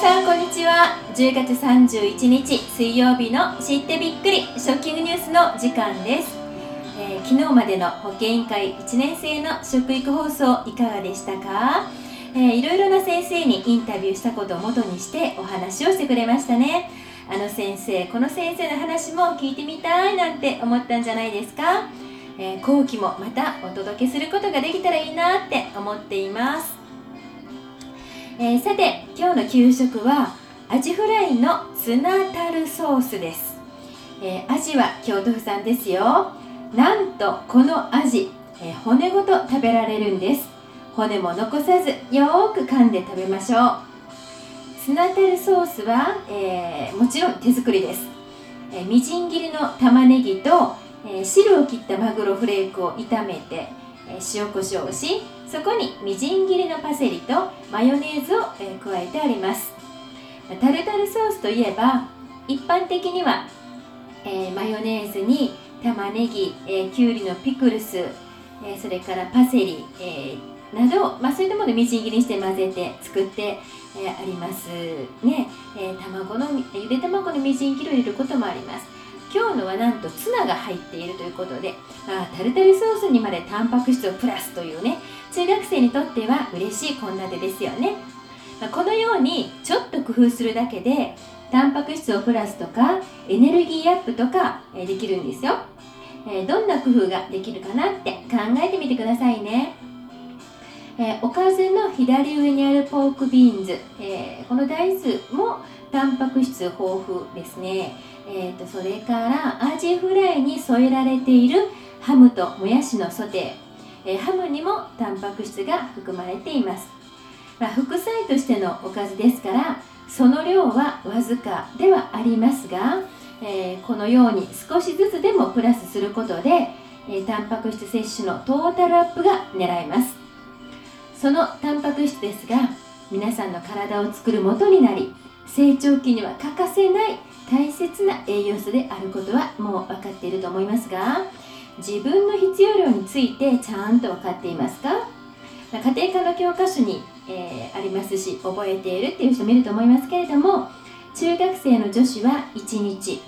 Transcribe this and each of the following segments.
さんこんにちは。10月31日水曜日の知ってびっくりショッキングニュースの時間です。昨日までの保健委員会1年生の食育放送いかがでしたか？いろいろな先生にインタビューしたことを元にしてお話をしてくれましたね。あの先生、この先生の話も聞いてみたいなんて思ったんじゃないですか？後期もまたお届けすることができたらいいなって思っています。さて、今日の給食はアジフライのツナタルソースです。アジは京都府産ですよ。なんとこのアジ、骨ごと食べられるんです。骨も残さずよーく噛んで食べましょう。ツナタルソースは、もちろん手作りです。みじん切りの玉ねぎと、汁を切ったマグロフレークを炒めて、塩コショウをし、そこにみじん切りのパセリとマヨネーズを、加えてあります。タルタルソースといえば一般的には、マヨネーズに玉ねぎ、きゅうりのピクルス、それからパセリ、など、そういったものでみじん切りにして混ぜて作って、ありますね。ゆで卵のみじん切りを入れることもあります。今日のはなんとツナが入っているということで、タルタルソースにまでタンパク質をプラスというね、中学生にとっては嬉しい献立ですよね。このようにちょっと工夫するだけでタンパク質をプラスとかエネルギーアップとかできるんですよ。どんな工夫ができるかなって考えてみてくださいね。おかずの左上にあるポークビーンズ、この大豆もタンパク質豊富ですね。それからアジフライに添えられているハムともやしのソテー、ハムにもタンパク質が含まれています。副菜としてのおかずですからその量はわずかではありますが、このように少しずつでもプラスすることで、タンパク質摂取のトータルアップが狙えます。そのタンパク質ですが皆さんの体を作る元になり成長期には欠かせない大切な栄養素であることはもう分かっていると思いますが、自分の必要量についてちゃんと分かっていますか？家庭科の教科書に、ありますし覚えているっていう人もいると思いますけれども、中学生の女子は1日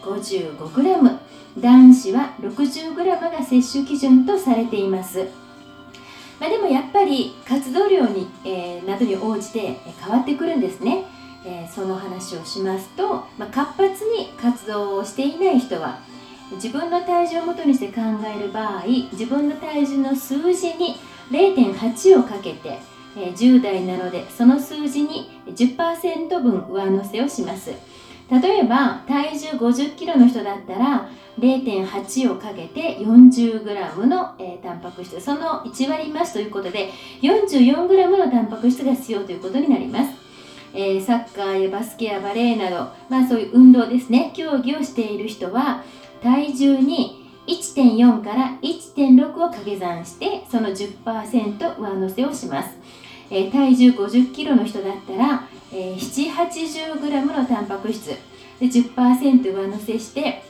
55g、 男子は 60g が摂取基準とされています。でもやっぱり活動量に、などに応じて変わってくるんですね。その話をしますと、活発に活動をしていない人は自分の体重をもとにして考える場合、自分の体重の数字に 0.8 をかけて、10代なのでその数字に 10% 分上乗せをします。例えば体重 50kg の人だったら 0.8 をかけて 40g の、タンパク質、その1割増しということで 44g のタンパク質が必要ということになります。サッカーやバスケやバレーなど、そういう運動ですね、競技をしている人は体重に 1.4 から 1.6 を掛け算してその 10% 上乗せをします。体重 50kg の人だったら、780g のタンパク質で 10% 上乗せして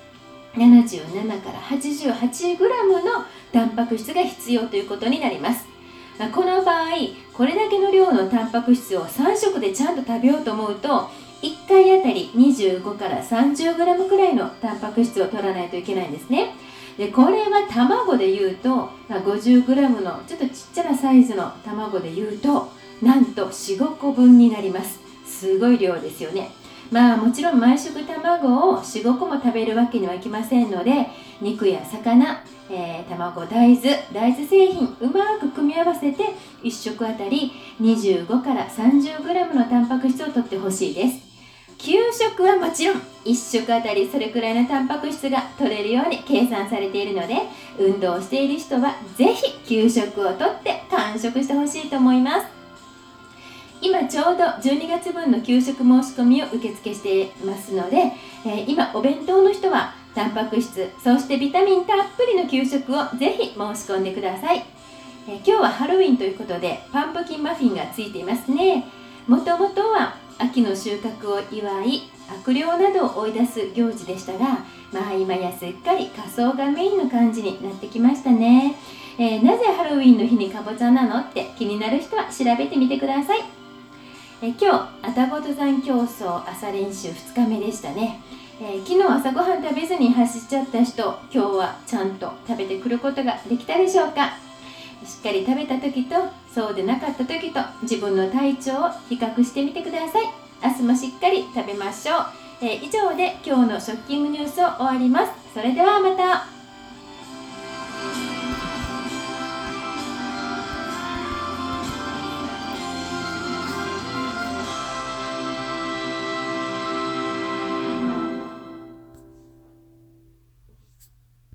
77から 88g のタンパク質が必要ということになります。この場合これだけの量のタンパク質を3食でちゃんと食べようと思うと1回あたり25から 30g くらいのタンパク質を取らないといけないんですね。でこれは卵でいうと、50g のちょっとちっちゃなサイズの卵でいうとなんと 4,5 個分になります。すごい量ですよね。もちろん毎食卵を 4,5 個も食べるわけにはいきませんので、肉や魚、卵、大豆製品うまく組み合わせて1食あたり25から 30g のタンパク質を取ってほしいです。給食はもちろん1食あたりそれくらいのタンパク質が取れるように計算されているので、運動をしている人はぜひ給食をとって完食してほしいと思います。今ちょうど12月分の給食申し込みを受付していますので、今お弁当の人はタンパク質、そしてビタミンたっぷりの給食をぜひ申し込んでください。今日はハロウィンということでパンプキンマフィンがついていますね。もともとは秋の収穫を祝い悪霊などを追い出す行事でしたが、今やすっかり仮装がメインの感じになってきましたね。なぜハロウィンの日にかぼちゃなのって気になる人は調べてみてください。 今日愛宕登山競争朝練習2日目でしたね。昨日朝ごはん食べずに走っちゃった人、今日はちゃんと食べてくることができたでしょうか。しっかり食べた時とそうでなかった時と自分の体調を比較してみてください。明日もしっかり食べましょう。以上で今日のショッキングニュースを終わります。それではまた。